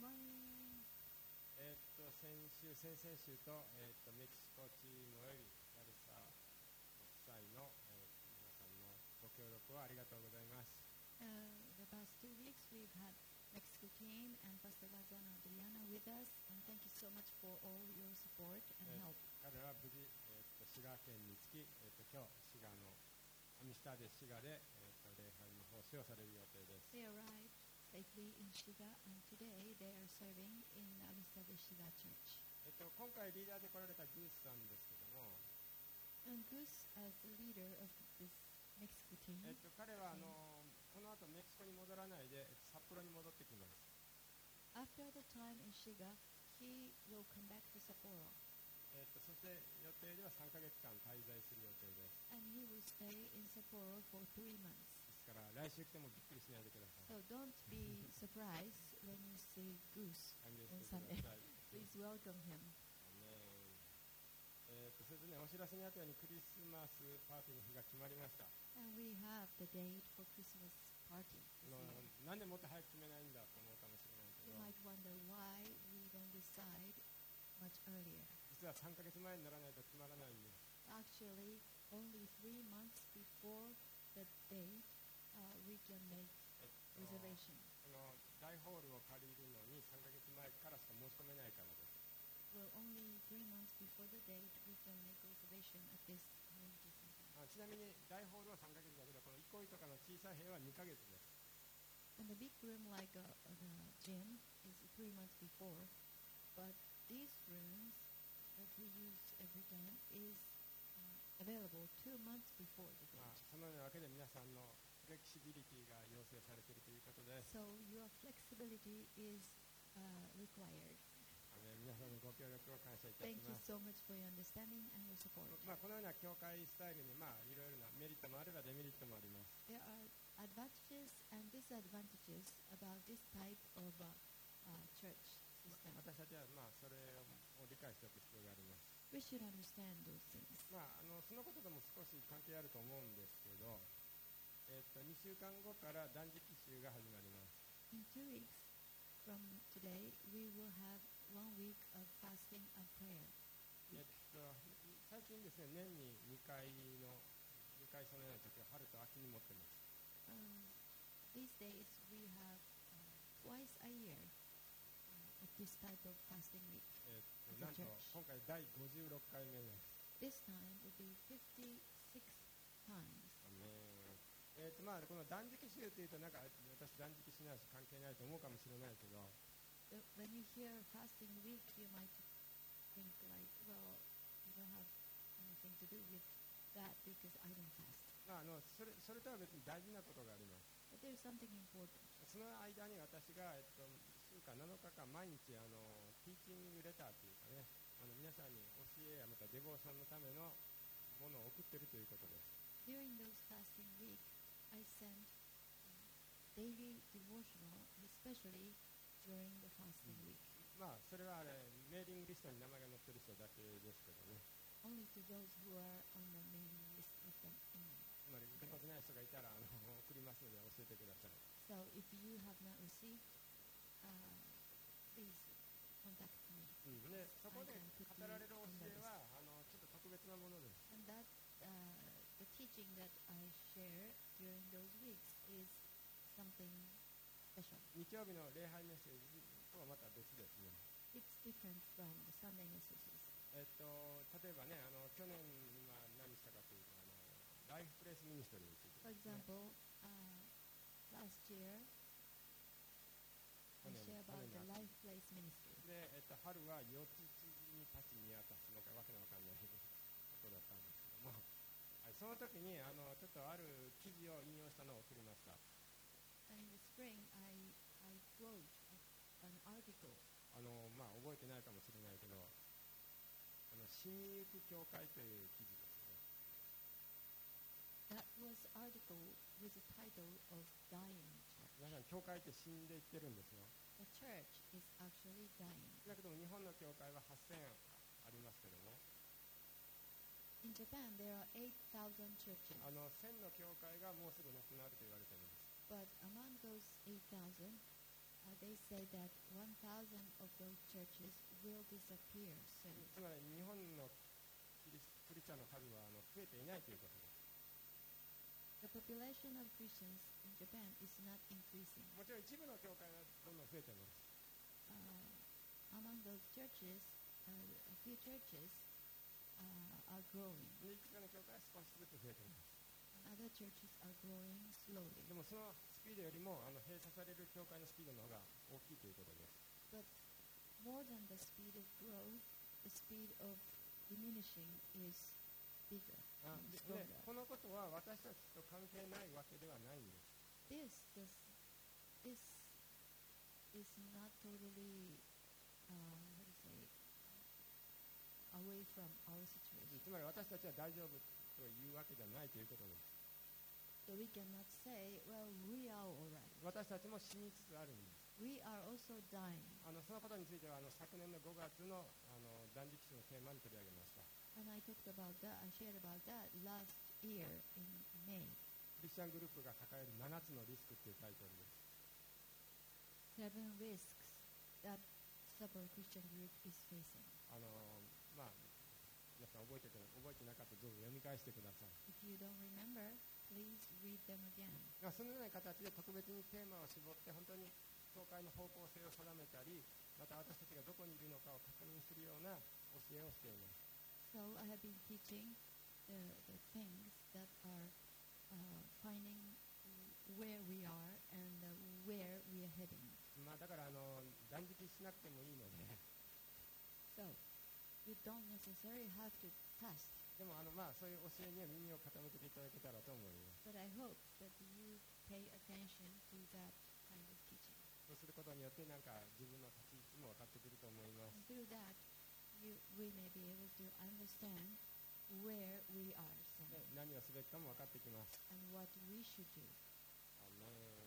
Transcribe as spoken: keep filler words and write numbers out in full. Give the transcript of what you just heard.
morning. えーっと先週、先々週と、えーっとメキシコチームおよびバルサ国際の、えーっと皆さんのご協力をありがとうございます。 Uh, the past two weeks we've had Mexico team and Pastor Gaza and Adriana with us, and thank you so much for all your support and えー help. 彼らは無事、えーっと滋賀県に着き、えーっと今日滋賀のアミスターで滋賀で、えーっと礼拝の奉仕をされる予定です。 They arrived safely in Shiga, and today they are serving in Amistad Shiga Church. えーっと今回リーダーで来られたグースさんですけども、 And Gus, as the leader of this Mexico team, えーっと彼はあのこの後メキシコに戻らないで、えーっと札幌に戻ってきます。 after the time in Shiga, he will come back to Sapporo, えーっとそして予定ではさんかげつかん滞在する予定です。 and he will stay in Sapporo for three months. ですから来週来てもびっくりしないでください。 So don't be surprised when you see Gus 歓迎 on してく Sunday. ださい。 Please welcome him. アメン。えーっとそれとね、お知らせにあったようにクリスマスパーティーの日が決まりました。 And we have the date for Christmas party あ this の year. なんでもっと早く決めないんだと思うかもしれないけ You ど、 might wonder why we don't decide much earlier. 実はさんかげつまえにならないと決まらないんです。 Actually, only three months before the date, uh, we can make えっと reservation. この大ホールを借りるのにさんかげつまえからしか申し込めないからです。 Well, only three months before the date, we can make reservation at this community center. あちなみに大ホールはさんかげつだけど、この憩いとかの小さい部屋はにかげつです。 And the big room, like a, a gym, is three months before. But these rooms that we use every time is uh, available two months before the まあ date. そのようなわけで皆さんのフレキシビリティが要請されているということです。 So your flexibility is uh, required. あの皆さんのご協力を感謝いたし Thank you ます。 so much for your understanding and your support. まあ、このような教会スタイルに、まあ、いろいろなメリットもあればデメリットもあります。 There are advantages and disadvantages about this type of uh, uh, church system. 私たちは、まあ、それを理解しておく必要があります。 We should understand those things. まあ、あのそのこととも少し関係あると思うんですけど、えっとにしゅうかんごから断食週が始まります。 In two weeks from today, we will have one week of fasting and prayer. えっと最近ですね、年ににかいのにかいそのような時は春と秋に持ってます。 Um, these days, we have uh, twice a year uh, of this type of fasting week. えっと Of なん the と church. 今回だいごじゅうろっかいめです。 This time will be fifty-six times. ねえーとまあ、この断食週というとなんか私断食しないし関係ないと思うかもしれないけど、 The- When you hear fasting week, you might think like, well, you don't have anything to do with that because I don't fast. まあ、あのそれそれとは別に大事なことがあります。 But there's something important. その間に私が、えっと、いっしゅうかんなのかかん毎日あのティーチングレターというかね、あの皆さんに教えやまたデボーションのためのものを送っているということです。 During those fasting week, I send uh, daily devotional, especially during the fasting week, まあそれはあれメーリングリストに名前が載ってる人だけですけどね。 only to those who are on the mailing list of the email. つまり受け取ってない人がいたらあの送りますので教えてください。 So if you have not received, uh, please contact me. うん、でそこで語られる教えはあのちょっと特別なものです。 And that uh, the teaching that I share during those weeks is something special. 日曜日の礼拝メッセージとはまた別ですね。 It's different from the Sunday messages. えっと例えばね、あの去年は何したかというとあのライフプレイスミニストリーについて For ですね。 example, uh, last year 去 I 年 share 去 about 年 the の秋 Life Place Ministry. で、えっと、春は四つに立ち見渡すのかわけのわかんないことだったんですけども、はい、その時にあのちょっとある記事を引用したのを送りました。 And in the spring, I, I wrote a, an article. あのまあ覚えてないかもしれないけど、あの死にゆく教会という記事ですね。 That was article with the title of Dying Church. 皆さん教会って死んでいってるんですよ。 The church is actually dying. だけども日本の教会ははっせんありますけども、 In Japan, there are eight thousand churches. あのせんの教会がもうすぐなくなると言われています。 But among those eight thousand, uh, they say that one thousand of those churches will disappear soon. つまり日本のキリスクリスチャンの数はあの増えていないということです。 The population of Christians in Japan is not increasing. もちろん一部の教会はどんどん増えています。 Uh, among those churches, uh, a few churches uh, are growing. でいくつかの教会は少しずつ増えています。 Other churches are growing slowly. でもそのスピードよりもあの閉鎖される教会のスピードの方が大きいということです。 But more than the speed of growth, the speed of diminishing is bigger あ and で stronger. でこのことは私たちと関係ないわけではないんです。 This, this, this is not totally, uh, how to say, away from our situation. つまり私たちは大丈夫というわけではないということです。 So we cannot say, well, we are all right. 私たちも死につつあるんです。 We are also dying. あのそのことについてはあの昨年のごがつのあの断食史のテーマに取り上げました。 And I talked about that, I shared about that last year in May. クリスチャングループが抱えるななつのリスクというタイトルです。 Seven risks that Sapporo Christian group is facing. あのまあ皆さん覚えてて覚えてなかったらどうぞ読み返してください。 If you don't remember, please read them again. まあそのような形で特別にテーマを絞って本当に教会の方向性を定めたり、また私たちがどこにいるのかを確認するような教えをしています。 So I have been teaching the, the things that are uh, finding where we are and uh, where we are heading. まあだからあの断食しなくてもいいので、 So you don't necessarily have to fast, でもあのまあそういう教えには耳を傾けていただけたらと思います。 but I hope that you pay attention to that kind of teaching. そうすることによってなんか自分の立ち位置も分かってくると思います。 And through that, you, we may be able to understand where we are で standing 何をすべきかも分かってきます。 and what we should do. アーメン